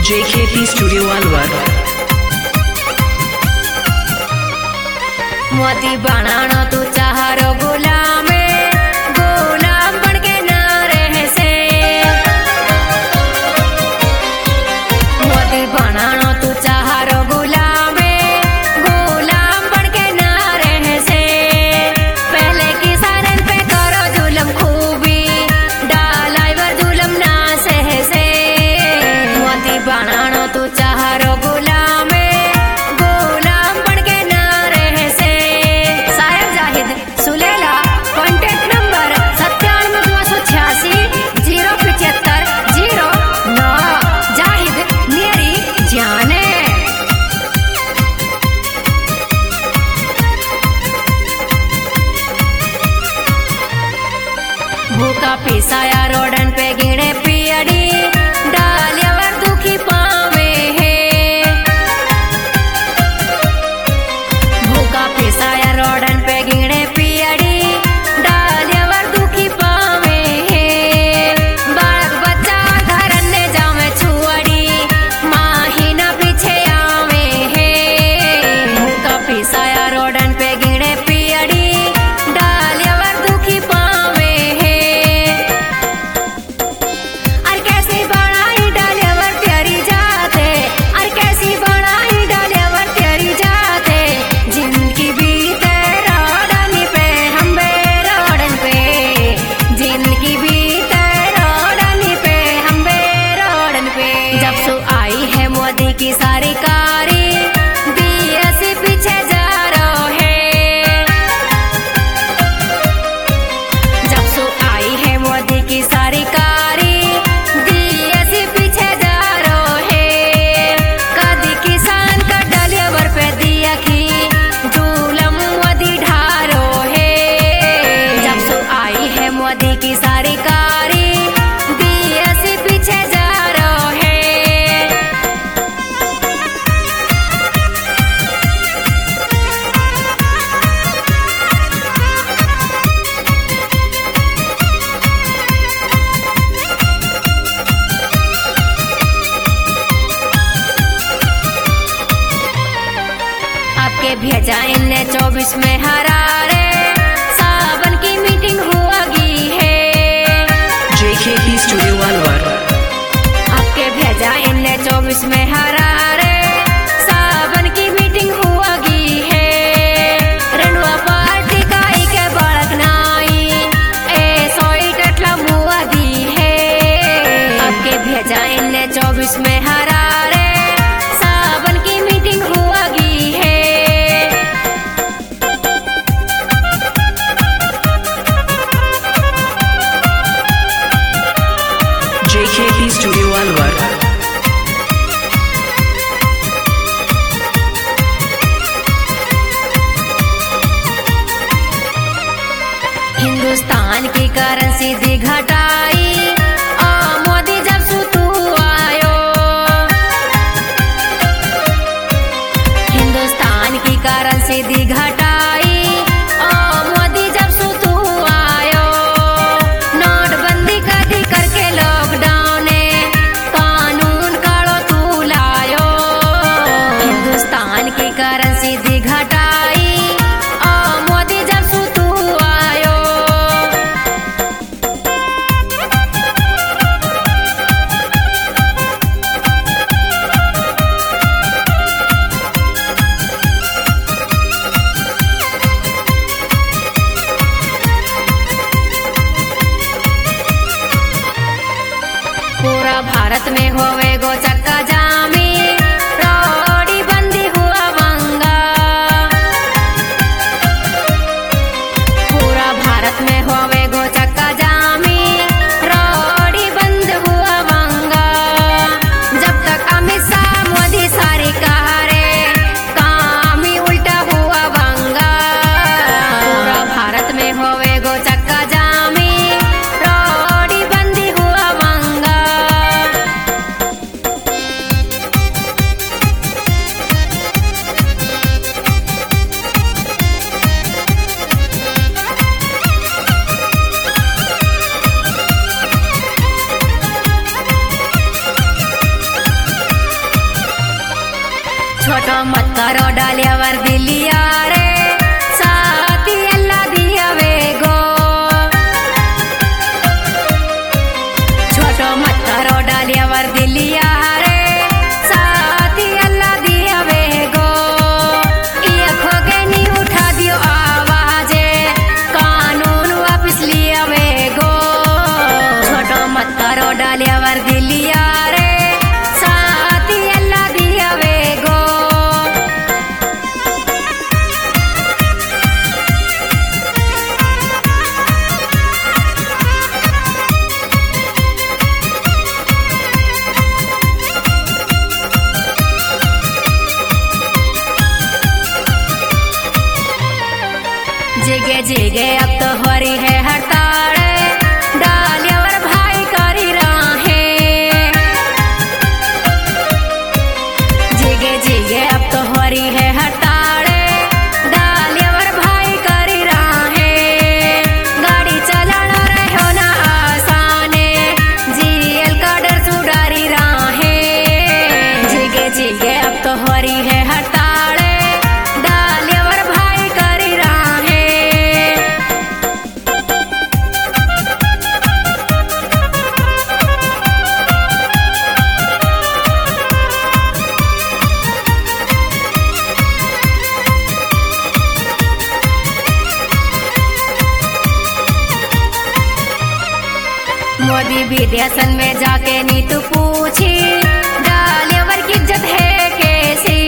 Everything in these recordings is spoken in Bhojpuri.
JKT Studio Alwar। मोदी बनाना तू चाहरो गुलाम बनके ना रहे से। मोदी बनाना तू चाहरो गुलाम बनके ना रहे से। पहले किसानन पे करो जुलम खूबी डालाइवर जुलम ना सहे से। मोदी बनाना तू चाहरो गुलाम बनके ना रहे से। साहेब जाहिद सुलेला कॉन्टेक्ट नंबर 97-286-075-09 जाहिद मेरी जाने। भूखा पिसाया रोडन पे गिने पियड़ी डालियावर दुखी पावे है। भूखा पिसाया रोडन पे गिने पियड़ी डालियावर दुखी पावे है। बालक बच्चा धरन ने जावे छुअड़ी माहीना पीछे आवे है। भूखा पिसाया रोडन पे गिने पियड़ी डालियावर दुखी पावे है। और कैसी बनाई डालियावर तेरी जाते, और कैसी बनाई डालियावर तेरी जाते। जिनकी बीते रोडन पे हम रोडन पे, जिनकी बीते रोडन पे हम रोडन पे। जब से आई है मोदी की सारी कारी बीएससी पीछे जा रहा है। जब से आई है मोदी की सारी कारी बीएससी पीछे जा रहा है। कदी किसान का डालियावर पे दिया की जुलम मोदी ढारो है। जब से आई है मोदी की सारी कारी बीएससी पीछे जा रहा है। आपके भेजा इनने 24 में हरारे सावन की मीटिंग हुआगी है। JKT Studio Alwar। आपके भेजा इनने 24 में हरारे सावन की मीटिंग हुआगी है। रनुआ पार्टी का के बालक नाई ए सोई टटला मुआगी है। आपके भेजा इनने 24 में हरारे सावन की मीटिंग हुआगी है। JKT Studio Alwar। हिंदुस्तान की करेंसी दी घटाई मोदी जब से तू आयो। हिंदुस्तान की करेंसी दी घटाई मोदी जब से तू आयो। नोटबंदी कदी करके लॉकडाउन कानून काढ़ो तू लायो। हिंदुस्तान की करेंसी दी घटाई मोदी जब से तू आयो। पूरा भारत में होवे गो चक्का जामी रोडी बंदी हुआ मंगा। छोटो मत करो डालियावर दिलिया रे साथी अल्लाह दिया वे गो छोटो मत करो डालियावर दिलिया रे साथी अल्लाह दिया वे गो ये खोगे नी उठा दियो आवाजे कानून वापस लिया वे गो छोटो मत करो डालियावर दिलिया रे साथी अल्लाह दिया वे गो जिगे जिगे अब तो हो रही है हड़ताल डालियावर भाई करी राहे जिगे जिगे अब तो हो रही है हड़ताल डालियावर भाई करी राहे गाड़ी चलाना रहो ना आसाने जीएल का डर सुडारी राहे जिगे जिगे अब तो हो रही है हड़ताल डालियावर भाई करी राहे मोदी विदेशन में जाके नी तू पूछी डालियावर की इज्जत है कैसी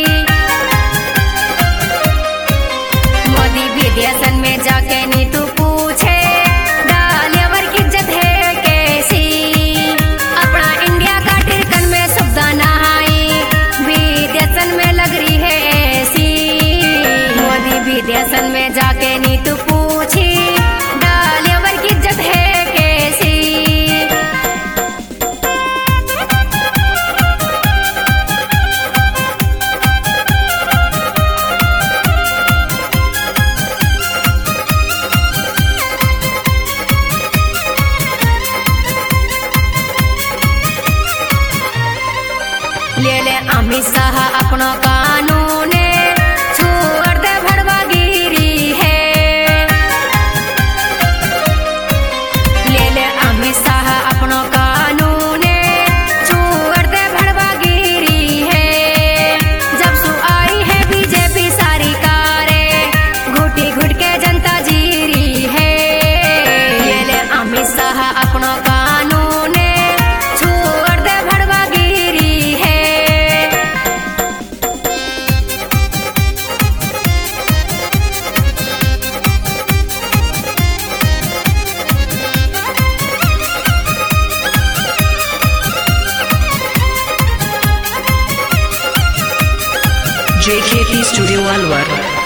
मोदी विदेशन में जाके नी तू पूछे डालियावर की इज्जत है कैसी अपना इंडिया का टिरकन में सुविधा नहाई विदेशन में लग रही है ऐसी मोदी विदेशन में जाके नी तू पूछी डालियावर की इज्जत है कैसी ले ले अमित शाह अपनो कानून छोड़ दे भड़वागिरी है ले ले अमित शाह अपनो कानून छोड़ दे भड़वागिरी है जब सु आई है बीजेपी सारी कारे घुटी घुट के जनता जीरी है ले ले अमित शाह अपनो कानून छोड़ दे भड़वागिरी है JKP Studio Alvar.